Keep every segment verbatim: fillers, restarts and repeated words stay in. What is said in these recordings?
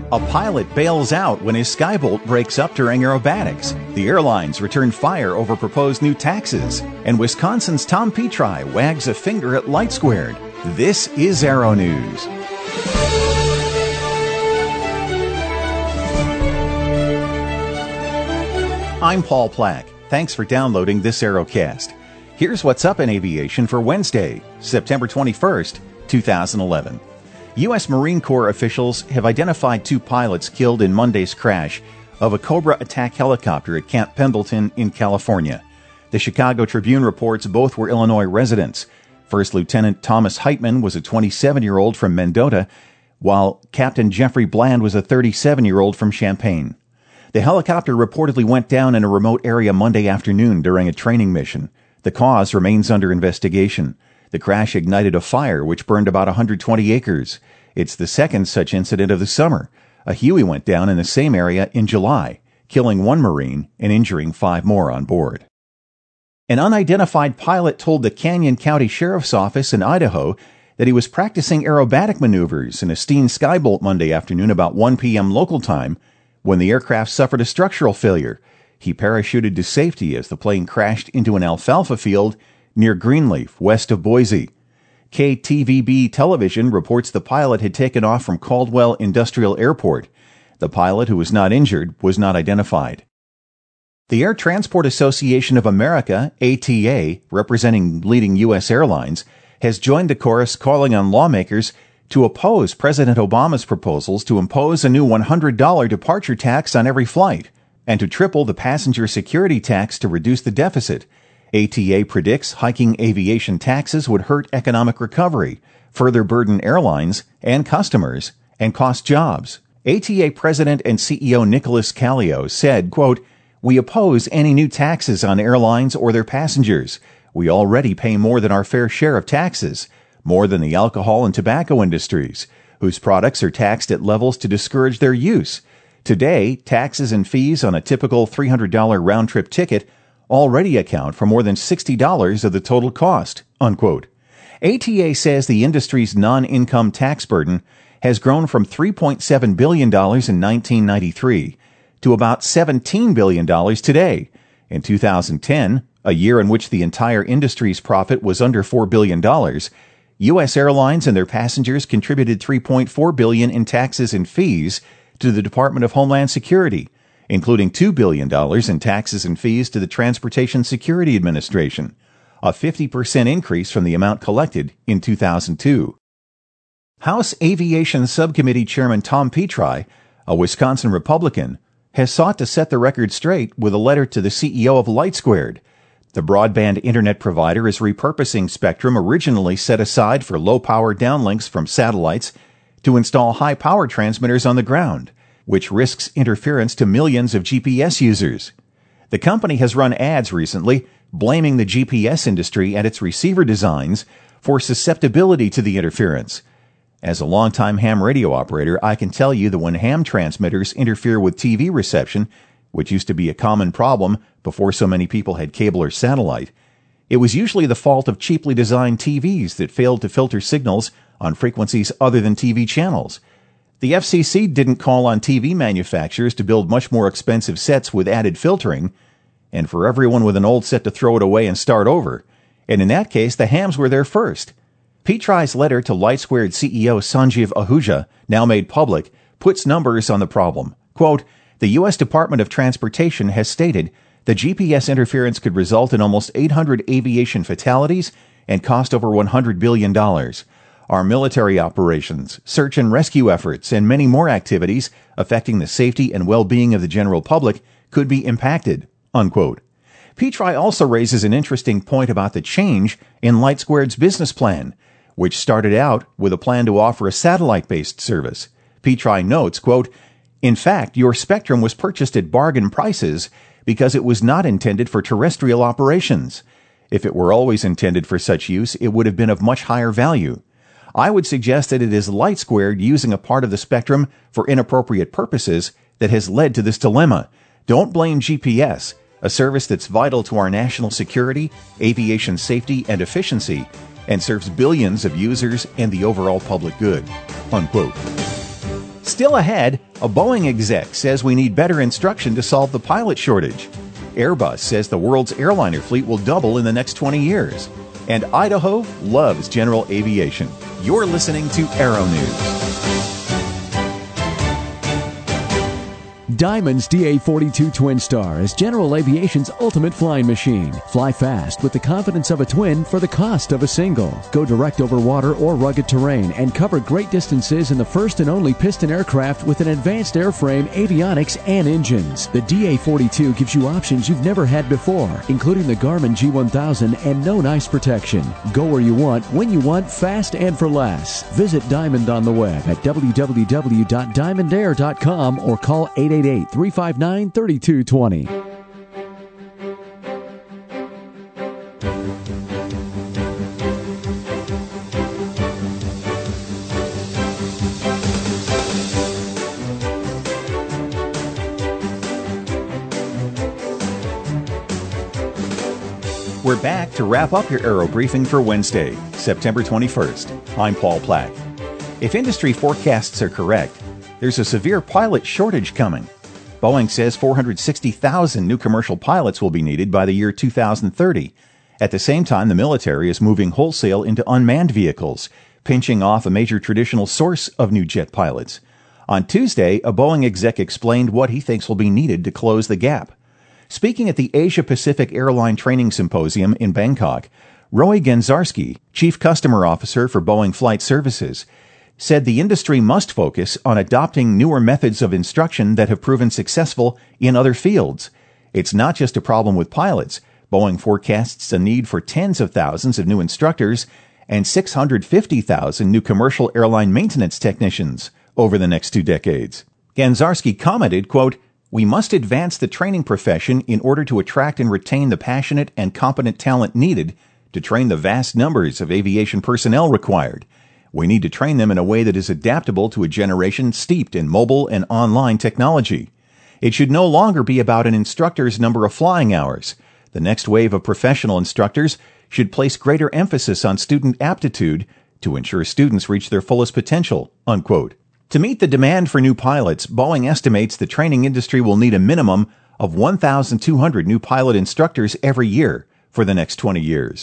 A pilot bails out when his Skybolt breaks up during aerobatics. The airlines return fire over proposed new taxes. And Wisconsin's Tom Petri wags a finger at LightSquared. This is Aero News. I'm Paul Plack. Thanks for downloading this Aerocast. Here's what's up in aviation for Wednesday, September twenty-first, twenty eleven. U S Marine Corps officials have identified two pilots killed in Monday's crash of a Cobra attack helicopter at Camp Pendleton in California. The Chicago Tribune reports both were Illinois residents. First Lieutenant Thomas Heitman was a twenty-seven-year-old from Mendota, while Captain Jeffrey Bland was a thirty-seven-year-old from Champaign. The helicopter reportedly went down in a remote area Monday afternoon during a training mission. The cause remains under investigation. The crash ignited a fire which burned about one hundred twenty acres. It's the second such incident of the summer. A Huey went down in the same area in July, killing one Marine and injuring five more on board. An unidentified pilot told the Canyon County Sheriff's Office in Idaho that he was practicing aerobatic maneuvers in a Steen Skybolt Monday afternoon about one p.m. local time when the aircraft suffered a structural failure. He parachuted to safety as the plane crashed into an alfalfa field near Greenleaf, west of Boise. K T V B television reports the pilot had taken off from Caldwell Industrial Airport. The pilot, who was not injured, was not identified. The Air Transport Association of America, A T A, representing leading U S airlines, has joined the chorus calling on lawmakers to oppose President Obama's proposals to impose a new one hundred dollars departure tax on every flight and to triple the passenger security tax to reduce the deficit. A T A predicts hiking aviation taxes would hurt economic recovery, further burden airlines and customers, and cost jobs. A T A President and C E O Nicholas Calio said, quote, "We oppose any new taxes on airlines or their passengers. We already pay more than our fair share of taxes, more than the alcohol and tobacco industries, whose products are taxed at levels to discourage their use. Today, taxes and fees on a typical three hundred dollars round-trip ticket already account for more than sixty dollars of the total cost," unquote. A T A says the industry's non-income tax burden has grown from three point seven billion dollars in nineteen ninety-three to about seventeen billion dollars today. In two thousand ten, a year in which the entire industry's profit was under four billion dollars, U S airlines and their passengers contributed three point four billion dollars in taxes and fees to the Department of Homeland Security, including two billion dollars in taxes and fees to the Transportation Security Administration, a fifty percent increase from the amount collected in two thousand two. House Aviation Subcommittee Chairman Tom Petri, a Wisconsin Republican, has sought to set the record straight with a letter to the C E O of LightSquared. The broadband internet provider is repurposing spectrum originally set aside for low-power downlinks from satellites to install high-power transmitters on the ground, which risks interference to millions of G P S users. The company has run ads recently blaming the G P S industry and its receiver designs for susceptibility to the interference. As a longtime ham radio operator, I can tell you that when ham transmitters interfere with T V reception, which used to be a common problem before so many people had cable or satellite, it was usually the fault of cheaply designed T Vs that failed to filter signals on frequencies other than T V channels. The F C C didn't call on T V manufacturers to build much more expensive sets with added filtering, and for everyone with an old set to throw it away and start over. And in that case, the hams were there first. Petri's letter to LightSquared C E O Sanjeev Ahuja, now made public, puts numbers on the problem. Quote, "The U S Department of Transportation has stated that G P S interference could result in almost eight hundred aviation fatalities and cost over one hundred billion dollars. Our military operations, search and rescue efforts, and many more activities affecting the safety and well-being of the general public could be impacted," unquote. Petri also raises an interesting point about the change in LightSquared's business plan, which started out with a plan to offer a satellite-based service. Petri notes, quote, "In fact, your spectrum was purchased at bargain prices because it was not intended for terrestrial operations. If it were always intended for such use, it would have been of much higher value. I would suggest that it is LightSquared using a part of the spectrum for inappropriate purposes that has led to this dilemma. Don't blame G P S, a service that's vital to our national security, aviation safety, and efficiency, and serves billions of users and the overall public good," unquote. Still ahead, a Boeing exec says we need better instruction to solve the pilot shortage. Airbus says the world's airliner fleet will double in the next twenty years. And Idaho loves general aviation. You're listening to Aero News. Diamond's D A forty-two Twin Star is General Aviation's ultimate flying machine. Fly fast with the confidence of a twin for the cost of a single. Go direct over water or rugged terrain and cover great distances in the first and only piston aircraft with an advanced airframe, avionics, and engines. The D A forty-two gives you options you've never had before, including the Garmin G one thousand and no ice protection. Go where you want, when you want, fast and for less. Visit Diamond on the web at w w w dot diamond air dot com or call eight eight eight, three five nine, three two two zero. We're back to wrap up your Aero Briefing for Wednesday, September twenty-first. I'm Paul Plack. If industry forecasts are correct, there's a severe pilot shortage coming. Boeing says four hundred sixty thousand new commercial pilots will be needed by the year two thousand thirty. At the same time, the military is moving wholesale into unmanned vehicles, pinching off a major traditional source of new jet pilots. On Tuesday, a Boeing exec explained what he thinks will be needed to close the gap. Speaking at the Asia Pacific Airline Training Symposium in Bangkok, Roy Genzarski, Chief Customer Officer for Boeing Flight Services, said the industry must focus on adopting newer methods of instruction that have proven successful in other fields. It's not just a problem with pilots. Boeing forecasts a need for tens of thousands of new instructors and six hundred fifty thousand new commercial airline maintenance technicians over the next two decades. Genzarski commented, quote, "We must advance the training profession in order to attract and retain the passionate and competent talent needed to train the vast numbers of aviation personnel required. We need to train them in a way that is adaptable to a generation steeped in mobile and online technology. It should no longer be about an instructor's number of flying hours. The next wave of professional instructors should place greater emphasis on student aptitude to ensure students reach their fullest potential," unquote. To meet the demand for new pilots, Boeing estimates the training industry will need a minimum of one thousand two hundred new pilot instructors every year for the next twenty years.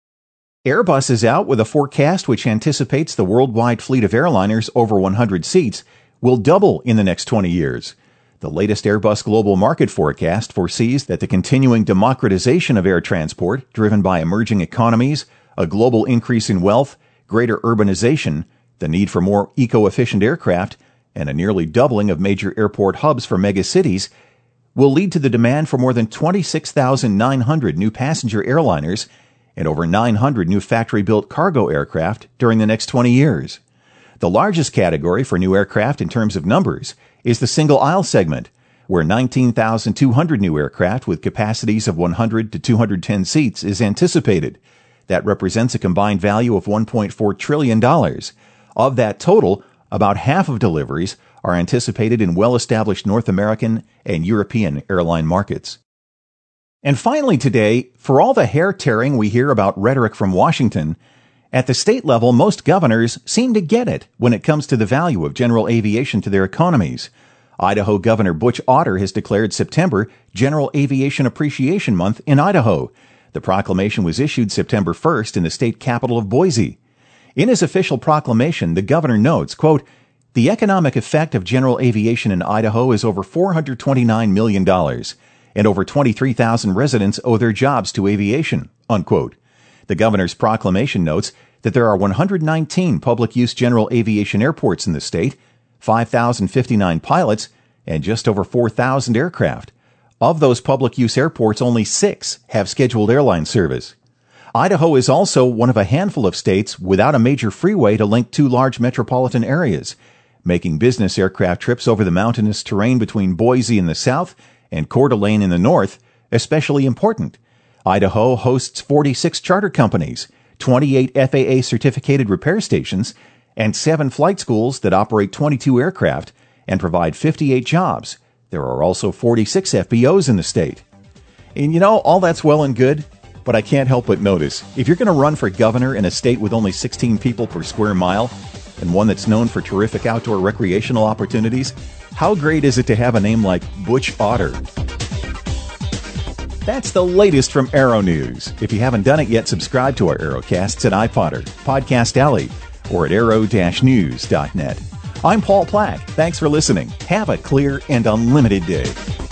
Airbus is out with a forecast which anticipates the worldwide fleet of airliners over one hundred seats will double in the next twenty years. The latest Airbus Global Market Forecast foresees that the continuing democratization of air transport, driven by emerging economies, a global increase in wealth, greater urbanization, the need for more eco-efficient aircraft, and a nearly doubling of major airport hubs for megacities, will lead to the demand for more than twenty-six thousand nine hundred new passenger airliners and over nine hundred new factory-built cargo aircraft during the next twenty years. The largest category for new aircraft in terms of numbers is the single-aisle segment, where nineteen thousand two hundred new aircraft with capacities of one hundred to two hundred ten seats is anticipated. That represents a combined value of one point four trillion dollars. Of that total, about half of deliveries are anticipated in well-established North American and European airline markets. And finally today, for all the hair-tearing we hear about rhetoric from Washington, at the state level, most governors seem to get it when it comes to the value of general aviation to their economies. Idaho Governor Butch Otter has declared September General Aviation Appreciation Month in Idaho. The proclamation was issued September first in the state capital of Boise. In his official proclamation, the governor notes, quote, "The economic effect of general aviation in Idaho is over four hundred twenty-nine million dollars. And over twenty-three thousand residents owe their jobs to aviation," unquote. The governor's proclamation notes that there are one hundred nineteen public-use general aviation airports in the state, five thousand fifty-nine pilots, and just over four thousand aircraft. Of those public-use airports, only six have scheduled airline service. Idaho is also one of a handful of states without a major freeway to link two large metropolitan areas, making business aircraft trips over the mountainous terrain between Boise in the south and Coeur d'Alene in the north especially important. Idaho hosts forty-six charter companies, twenty-eight F A A-certificated repair stations, and seven flight schools that operate twenty-two aircraft and provide fifty-eight jobs. There are also forty-six F B Os in the state. And you know, all that's well and good, but I can't help but notice, if you're going to run for governor in a state with only sixteen people per square mile, and one that's known for terrific outdoor recreational opportunities, how great is it to have a name like Butch Otter? That's the latest from Aero News. If you haven't done it yet, subscribe to our Aerocasts at iPodder, Podcast Alley, or at aero dash news dot net. I'm Paul Plack. Thanks for listening. Have a clear and unlimited day.